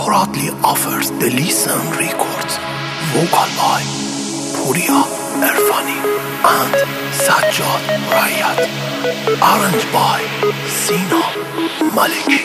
proudly offers the Listen Records, vocal by Puriya Irfani and Sajjad Rayat, arranged by Sina Maliki.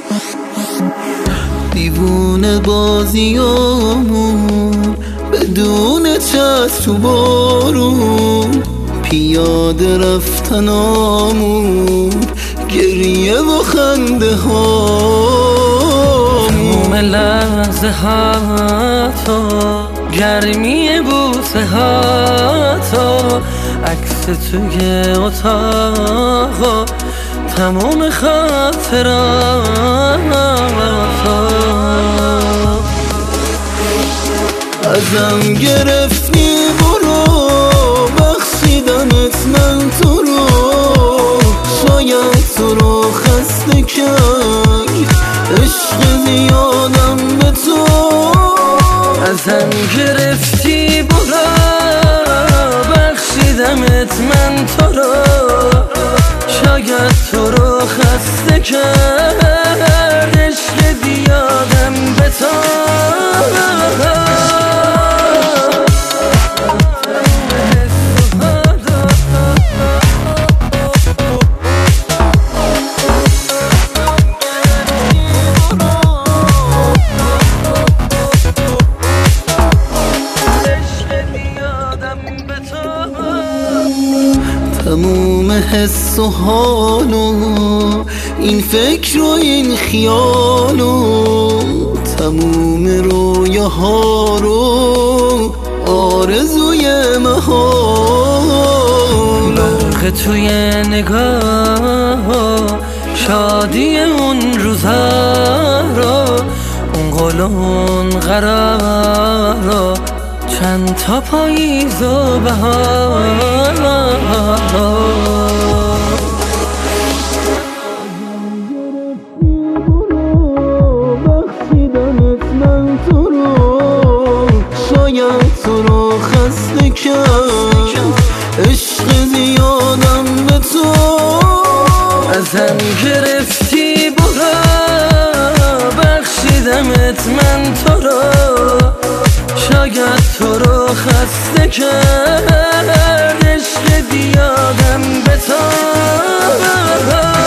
دیوونه بازیامون بدون چتر تو بارون، پیاده رفتنامون، گریه و خنده هامون، تموم لحظه هاتا، گرمی بوسه هاتا، عکس توی اتاقا، تموم خاطراتا. ازم گرفتی برو، بخشیدمت من تو رو، شاید تو رو خسته کرد عشق زیادم به تو. ازم گرفتی برو، بخشیدمت من تو رو، شاید تو رو خسته کرد عشق زیادم به تو. تموم حس و حالو، این فکر و این خیالو، تموم رویاها رو، آرزوی محال، برق توی نگاه، شادی اون روزا رو، اون قول و اون قرار، چند تا پاییز و بهار. بخشیدمت من تو رو، شاید تو رو خسته کرد عشق زیادم به تو. ازم گرفتی برو، بخشیدمت من تو رو، شاید تو رو خسته کرد عشق زیادم به تو.